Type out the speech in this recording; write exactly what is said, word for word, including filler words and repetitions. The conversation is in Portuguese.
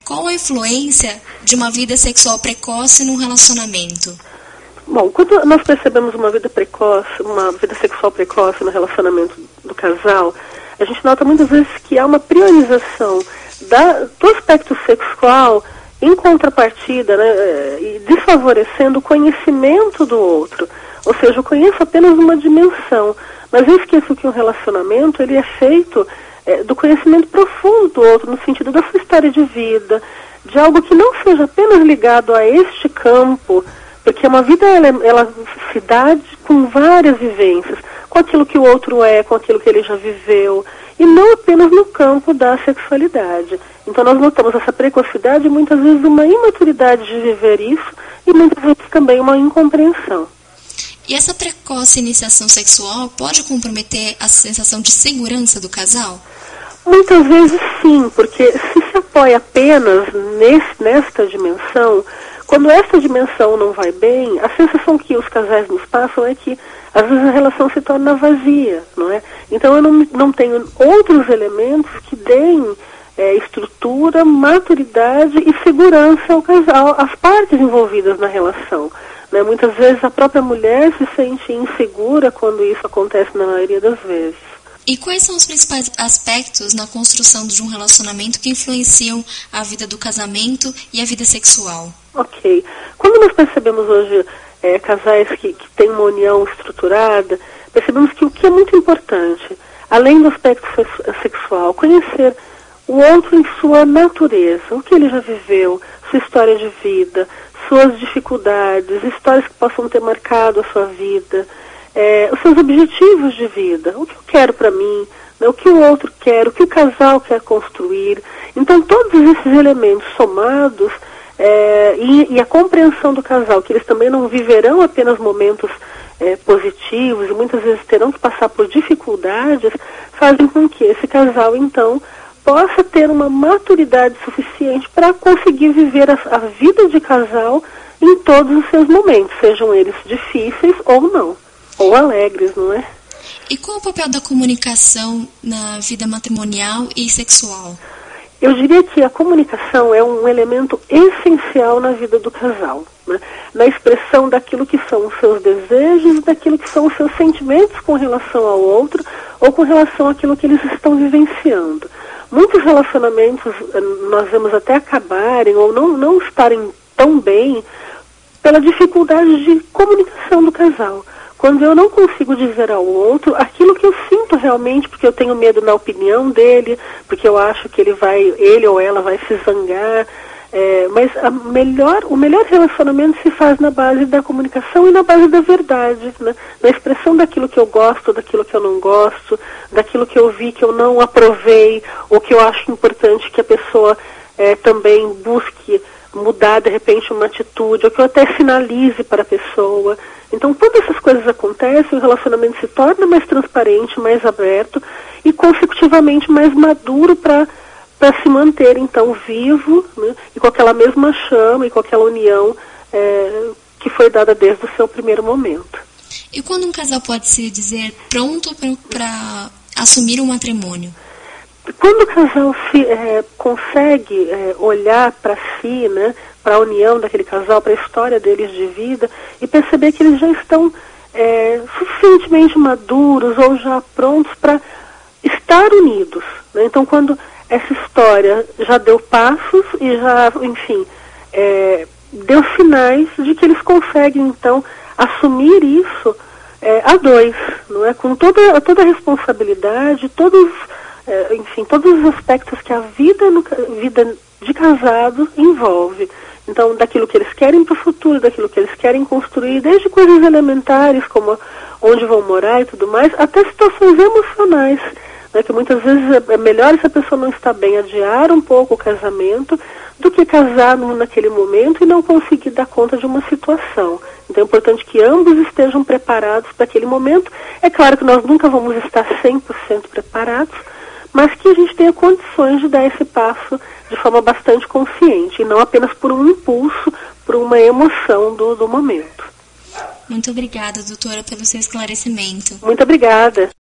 qual a influência de uma vida sexual precoce num relacionamento? Bom, quando nós percebemos uma vida precoce, uma vida sexual precoce no relacionamento do casal, a gente nota muitas vezes que há uma priorização da, do aspecto sexual em contrapartida, né, e desfavorecendo o conhecimento do outro. Ou seja, eu conheço apenas uma dimensão, mas eu esqueço que um relacionamento ele é feito é, do conhecimento profundo do outro, no sentido da sua história de vida, de algo que não seja apenas ligado a este campo, porque uma vida ela, ela se dá com várias vivências, com aquilo que o outro é, com aquilo que ele já viveu, e não apenas no campo da sexualidade. Então nós notamos essa precocidade e muitas vezes uma imaturidade de viver isso e muitas vezes também uma incompreensão. E essa precoce iniciação sexual pode comprometer a sensação de segurança do casal? Muitas vezes sim, porque se se apoia apenas nesse, nesta dimensão, quando essa dimensão não vai bem, a sensação que os casais nos passam é que às vezes a relação se torna vazia, não é? Então eu não, não tenho outros elementos que deem é, estrutura, maturidade e segurança ao casal, às partes envolvidas na relação. Né? Muitas vezes a própria mulher se sente insegura quando isso acontece na maioria das vezes. E quais são os principais aspectos na construção de um relacionamento que influenciam a vida do casamento e a vida sexual? Ok. Quando nós percebemos hoje é, casais que, que têm uma união estruturada, percebemos que o que é muito importante, além do aspecto sexual, conhecer o outro em sua natureza, o que ele já viveu, sua história de vida, suas dificuldades, histórias que possam ter marcado a sua vida, É, os seus objetivos de vida, o que eu quero para mim, né, o que o outro quer, o que o casal quer construir. Então todos esses elementos somados é, e, e a compreensão do casal, que eles também não viverão apenas momentos é, positivos e muitas vezes terão que passar por dificuldades, fazem com que esse casal então possa ter uma maturidade suficiente para conseguir viver a, a vida de casal em todos os seus momentos, sejam eles difíceis ou não. Ou alegres, não é? E qual o papel da comunicação na vida matrimonial e sexual? Eu diria que a comunicação é um elemento essencial na vida do casal, né? Na expressão daquilo que são os seus desejos, daquilo que são os seus sentimentos com relação ao outro ou com relação àquilo que eles estão vivenciando. Muitos relacionamentos nós vemos até acabarem ou não, não estarem tão bem pela dificuldade de comunicação do casal. Quando eu não consigo dizer ao outro aquilo que eu sinto realmente, porque eu tenho medo na opinião dele, porque eu acho que ele vai, ele ou ela vai se zangar, é, mas a melhor, o melhor relacionamento se faz na base da comunicação e na base da verdade, né? Na expressão daquilo que eu gosto, daquilo que eu não gosto, daquilo que eu vi que eu não aprovei, ou que eu acho importante que a pessoa é, também busque mudar de repente uma atitude, ou que eu até sinalize para a pessoa. Então, quando essas coisas acontecem, o relacionamento se torna mais transparente, mais aberto e, consecutivamente, mais maduro para para se manter, então, vivo, né, e com aquela mesma chama e com aquela união é, que foi dada desde o seu primeiro momento. E quando um casal pode se dizer pronto para assumir um matrimônio? Quando o casal se, é, consegue é, olhar para si, né, para a união daquele casal, para a história deles de vida e perceber que eles já estão é, suficientemente maduros ou já prontos para estar unidos, né? Então, quando essa história já deu passos e já, enfim, é, deu sinais de que eles conseguem, então, assumir isso é, a dois, não é? Com toda, toda a responsabilidade, todos É, enfim, todos os aspectos que a vida, no, vida de casado envolve. Então, daquilo que eles querem para o futuro, daquilo que eles querem construir, desde coisas elementares, como onde vão morar e tudo mais, até situações emocionais, né, que muitas vezes é melhor se a pessoa não está bem adiar um pouco o casamento do que casar no, naquele momento e não conseguir dar conta de uma situação. Então é importante que ambos estejam preparados para aquele momento. É claro que nós nunca vamos estar cem por cento preparados, mas que a gente tenha condições de dar esse passo de forma bastante consciente, e não apenas por um impulso, por uma emoção do, do momento. Muito obrigada, doutora, pelo seu esclarecimento. Muito obrigada.